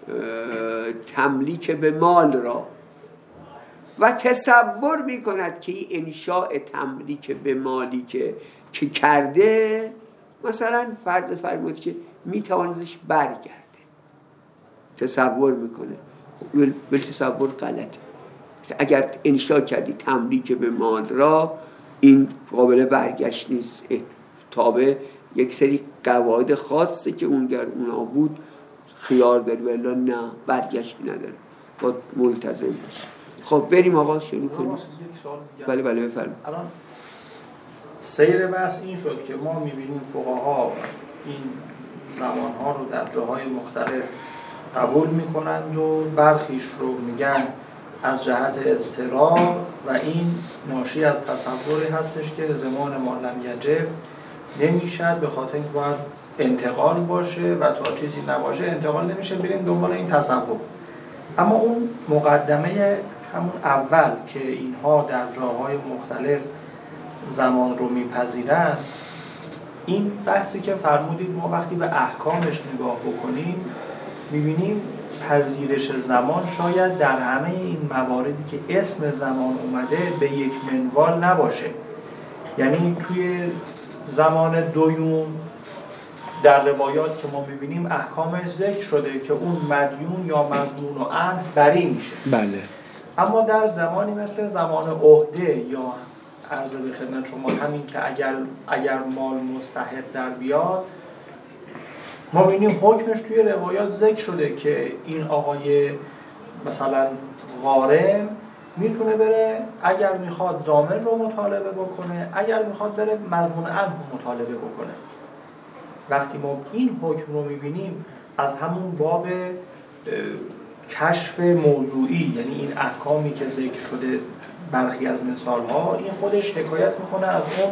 تملیک به مال را، و تصور می کند که این انشاء تملیک به مالی که که کرده مثلا فرض فرمود که می توانستش برگرده، تصور میکنه. بل تصور غلطه. اگر انشاء کردی تملیک به مال را، این قابل برگشت نیست، تابع یک سری قواعد خاصه که اون در اونا بود خیار داری و الا نه برگشتی نداره، با ملتزم باشه. خب بریم آقا شروع کنیم. بله بله بفرمایید. الان سیر بحث این شد که ما می‌بینیم فقها این زمان‌ها رو در جاهای مختلف قبول می‌کنند و برخیش رو میگن از جهت اضطرار و این ناشی از تصوری هستش که زمان ما لم یجب نمیشد، به خاطر اینکه باید انتقال باشه و تا چیزی نباشه انتقال نمیشه، بریم دنبال این تصور. اما اون مقدمه همون اول که اینها در جاهای مختلف زمان رو میپذیرن، این بحثی که فرمودید ما وقتی به احکامش نگاه بکنیم میبینیم پذیرش زمان شاید در همه این مواردی که اسم زمان اومده به یک منوال نباشه. یعنی توی زمان دویون در روایات که ما میبینیم احکامش ذکر شده که اون مدیون یا مظنون و عهد بری میشه. بله. اما در زمانی مثل زمان عهده یا عرض به خدمت شما همین که اگر اگر مال مستحق در بیاد، ما ببینیم حکمش توی روایات ذکر شده که این آقای مثلا غارم میتونه بره اگر میخواد ضامن رو مطالبه بکنه، اگر میخواد بره مضمون عهد مطالبه بکنه. وقتی ما این حکم رو میبینیم از همون باب کشف موضوعی، یعنی این احکامی که ذکر شده برخی از مثالها، این خودش حکایت میکنه از اون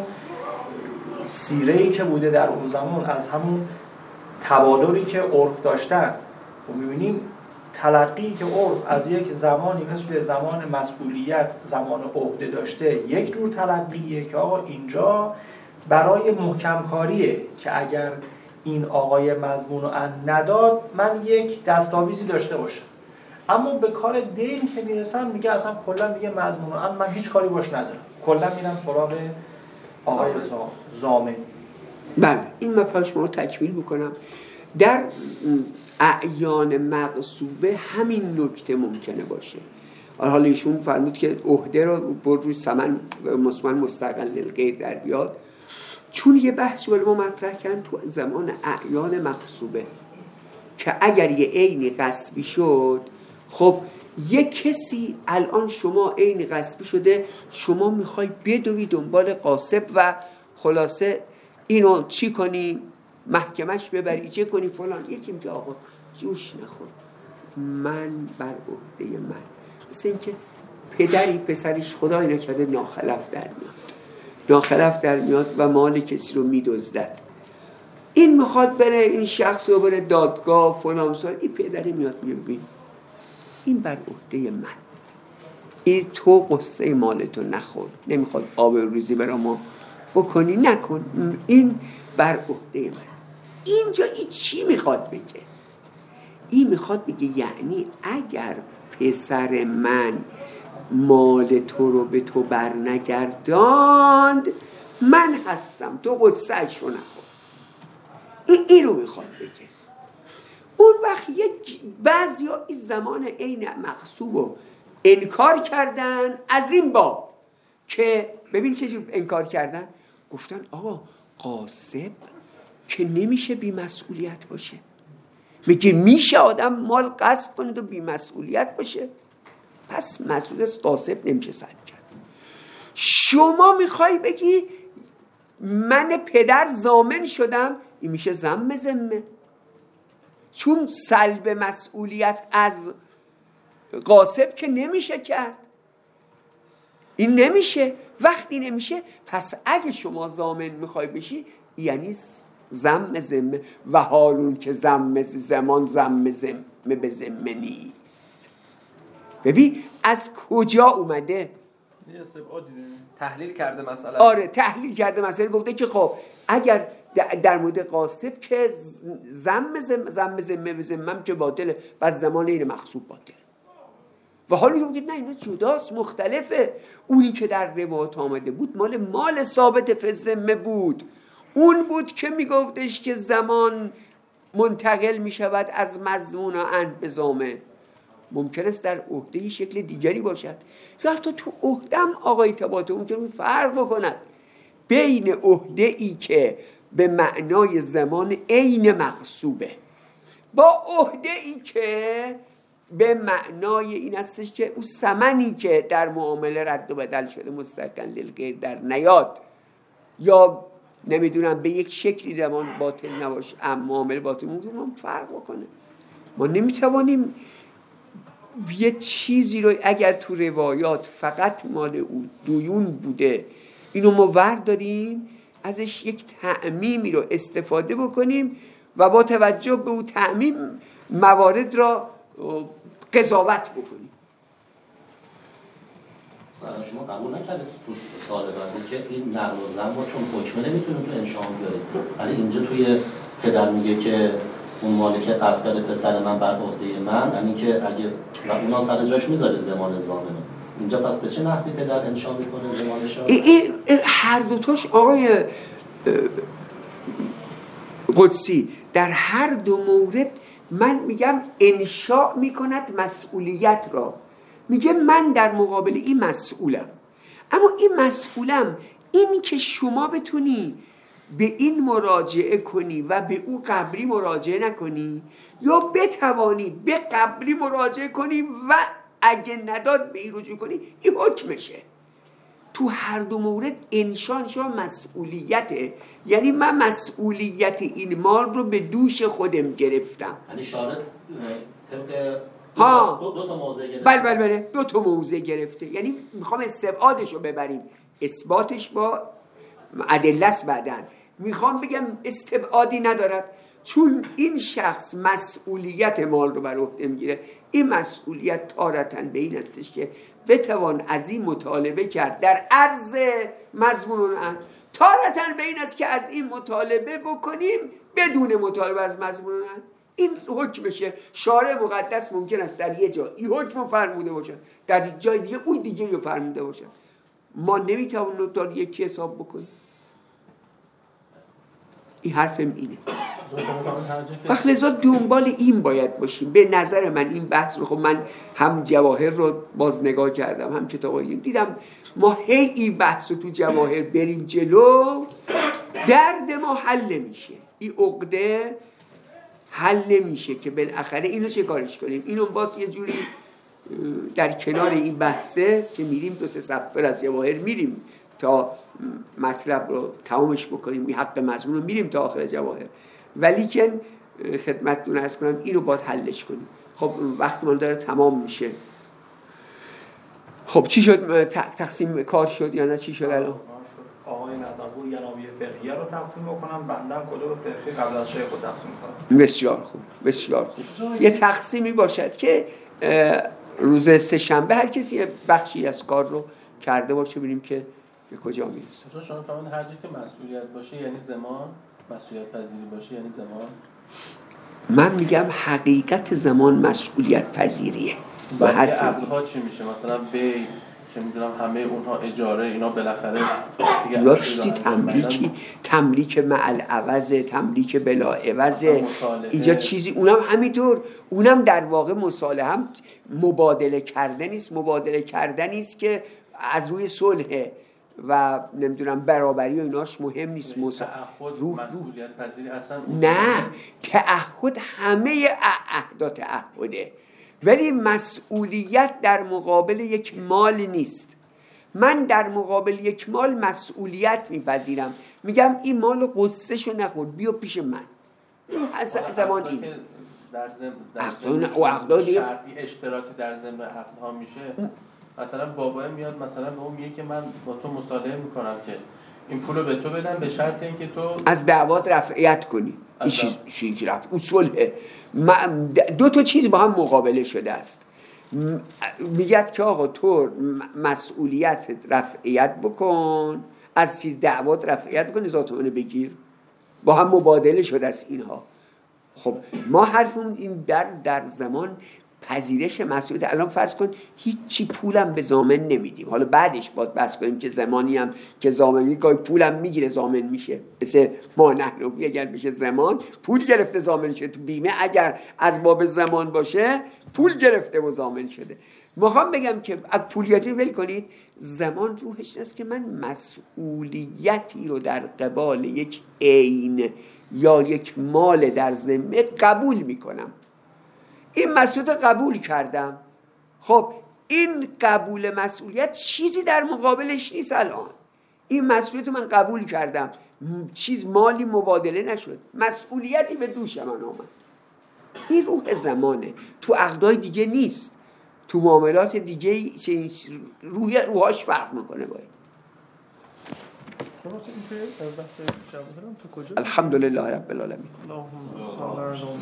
سیره‌ای که بوده در اون زمان، از همون تبادری که عرف داشتن. و میبینیم تلقی که عرف از یک زمانی مثل زمان مسئولیت، زمان عهده داشته، یک جور تلقیه که آقا اینجا برای محکم کاریه که اگر این آقای مضمون رو نداد من یک دستاویزی داشته باشم. اما به کار دین که میرسم میگه اصلا کلا میگه مضمون رو من هیچ کاری باش ندارم، کلا میرم سراغ آقای ضامن. بله، این مطلب شما رو تکمیل بکنم. در اعیان مغصوبه همین نکته ممکنه باشه. حالا ایشون فرمود که عهده رو بر روی ثمن مسمن مستقل غیر در بیاد، چون یه بحث رو ما مطرح کردن تو زمان اعیان مغصوبه که اگر یه عینی غصبی شد، خب یه کسی الان شما عین غصبی شده، شما میخوای بدوی دنبال غاصب و خلاصه اینو چی کنی؟ محکمش ببری، چه کنی فلان. یکی میگه آقا جوش نخور، من بر عهده من. مثل این که پدری پسرش خدای نکرده ناخلف در میاد، ناخلف در میاد و مال کسی رو میدزدد. این میخواد بره این شخص رو بره دادگاه فلان سال، این پدری میاد میگه ببین این بر عهده من، این تو قصه مالتو نخور، نمیخواد آبروریزی برا ما بکنی نکن، این بر عهده من. اینجا این چی میخواد بگه؟ این میخواد بگه یعنی اگر پسر من مال تو رو به تو بر نگرداند من هستم، تو قصهش رو نخور. این این رو میخواد بگه. اون وقت یک بعضی ها این زمان عین مغصوب رو انکار کردن از این باب که ببین چجور انکار کردن. گفتن آقا غاصب که نمیشه بی مسئولیت باشه. میگه میشه آدم مال غصب کنه و بی مسئولیت باشه؟ پس مسئول از غاصب نمیشه سلب کرد. شما میخوای بگی من پدر ضامن شدم، این میشه ذم ذمه، چون سلب مسئولیت از غاصب که نمیشه کرد، این نمیشه. وقتی نمیشه پس اگه شما ضامن میخوای بشی یعنی ضم ذمه و حالون که ضم زمان ضم ذمه به ذمه نیست. ببین از کجا اومده؟ تحلیل کرده مسئله. آره تحلیل کرده مسئله، گفته که خب اگر در مورد قاصب که ضم ضم ذمه به ذمم که باطله، بعد زمان این مغصوب باطله. و حالا میگه نه اینا جداست، مختلفه. اونی که در روایات آمده بود مال مال ثابت فی الذمه بود، اون بود که میگفتش که زمان منتقل میشود از مضمون ان به ضامن. ممکن است در عهده شکل دیگری باشد یا حتی تو عهده هم آقای طباطبایی ممکن فرق بکند بین عهده ای که به معنای زمان عین مغصوبه با عهده ای که به معنای این هستش که اون ثمنی که در معامله رد و بدل شده مستحقاً للغیر در نیاد، یا نمیدونم به یک شکلی زمان باطل نباشه اما معامله باطل ممکن فرق بکنه. ما نمیتوانیم یه چیزی رو اگر تو روایات فقط مال اون دیون بوده اینو ما ورداریم ازش یک تعمیمی رو استفاده بکنیم و با توجه به اون تعمیم موارد را قضاوت بکنیم. شما قبول نکردید تو سال بعدی که این نقل و ضم چون حکمه نمیتونه تو انشاء بیارید، ولی اینجا توی پدر میگه که اون مالی که قصد کرده پسر من بر عهده من، یعنی که اگه و اونم سر جاش میذاره زمان ضامنه، اینجا پس به چه نحوی پدر انشاء میکنه زمانش؟ این هر دوتاش آقای قدسی در هر دو مورد من میگم انشاء میکند مسئولیت را، میگه من در مقابل این مسئولم، اما این مسئولم این که شما بتونی به این مراجعه کنی و به او قبری مراجعه نکنی، یا بتوانی به قبری مراجعه کنی و اگه نداد به این رجوع کنی، این حکمشه. تو هر دو مورد انشانشا مسئولیته، یعنی من مسئولیت این مال رو به دوش خودم گرفتم. یعنی شارع طبق ها دو, دو تا موضع گرفته. بله بله بله دو تا موضع گرفته، یعنی میخوام استبعادش رو ببریم، اثباتش با ادله است بعدن. میخوام بگم استبعادی ندارد، چون این شخص مسئولیت مال رو بر عهده میگیره. این مسئولیت تارتاً به این هستش که بتوان از این مطالبه کرد در عرض مضمون ان، تارتاً به این است که از این مطالبه بکنیم بدون مطالبه از مضمون ان. این حکم بشه. شارع مقدس ممکن است در یه جا این حکم فرموده باشد، در جای دیگه اون دیگه رو فرموده باشد. ما نمیتوانیم در یکی حساب بکنیم. این حرفم اینه. وقت لذا دنبال این باید باشیم. به نظر من این بحث رو، خب من هم جواهر رو باز نگاه کردم هم کتابایی دیدم، ما هی این بحث رو تو جواهر بریم جلو درد ما حل نمیشه، این عقده حل نمیشه که بالاخره اینو چه کارش کنیم. اینو باز یه جوری در کنار این بحثه که میریم دو سه صفحه از جواهر میریم تا مطلب رو تمامش بکنیم، این حق مضمون رو میریم تا آخر جواهر، ولی که خدمتتون عرض کنم اینو باید حلش کنیم. خب وقتی من داره تمام میشه. خب چی شد؟ تقسیم کار شد یا نه؟ چی شد الان؟ آقای نظرگو یناوی فقهیه رو تقسیم بکنم، بندم کدوم فقهی قبل از شیخ رو تقسیم کنم. بسیار خوب بسیار خوب. یه تقسیمی باشد که روز سه شنبه هر کسی یه بخشی از کار رو کرده باشه، ببینیم که به کجا میرسه. تو شما فهمید هر جا که مسئولیت باشه یعنی زمان، مسئولیت پذیری باشه یعنی زمان. من میگم حقیقت زمان مسئولیت پذیریه. و حرف عقدها چی میشه؟ مثلا بی که میدونم همه اونها اجاره، اینا بالاخره دیگه یا چیزی تملیکی، تملیک مع العوض، تملیک بلا عوض، اینجا چیزی اونم همینطور، اونم در واقع مصالحه هم مبادله کردن نیست، مبادله کردن نیست که از روی صلح و نمیدونم برابری و ایناش مهم نیست. تعهد مسئولیت پذیری اصلا نه، تعهد همه عهدها تعهده، ولی مسئولیت در مقابل یک مال نیست. من در مقابل یک مال مسئولیت میپذیرم، میگم این مال قصه شو نخور، بیا پیش من. این زمان این در ضمن در ضمن شرطی اشتراطی در ضمن عقدها میشه. مثلا بابا میاد مثلا به اون میگه که من با تو مصالحه میکنم که این پولو به تو بدم به شرط اینکه تو از دعوات رفعیت کنی. این چیز چیزی رفت اصوله. دو تا چیز با هم مقابله شده است. میگه که آقا تو مسئولیت رفعیت بکن، از چیز دعوات رفعیت بکن، ذات اون بگیر. با هم مبادله شده است اینها. خب ما حرفمون این در در زمان پذیرش مسئولیت. الان فرض کن هیچی پولم به ضامن نمیدیم، حالا بعدش باید بس کنیم که زمانی هم که ضامن میگه پولم میگیره ضامن میشه، مثل ما نحنوی اگر بشه زمان پول گرفته ضامن شده. تو بیمه اگر از باب زمان باشه پول گرفته و ضامن شده. میخوام بگم که از پولیاتی ول کنید، زمان روحش است که من مسئولیتی رو در قبال یک عین یا یک مال در ذمه قبول میکنم. این مسئولیت قبول کردم. خب این قبول مسئولیت چیزی در مقابلش نیست. الان این مسئولیت من قبول کردم، چیز مالی مبادله نشد، مسئولیتی به دوش من آمد. این روح زمانه. تو عقدای دیگه نیست، تو معاملات دیگه روح روحاش فرق میکنه. باید الحمدلله رب العالمین.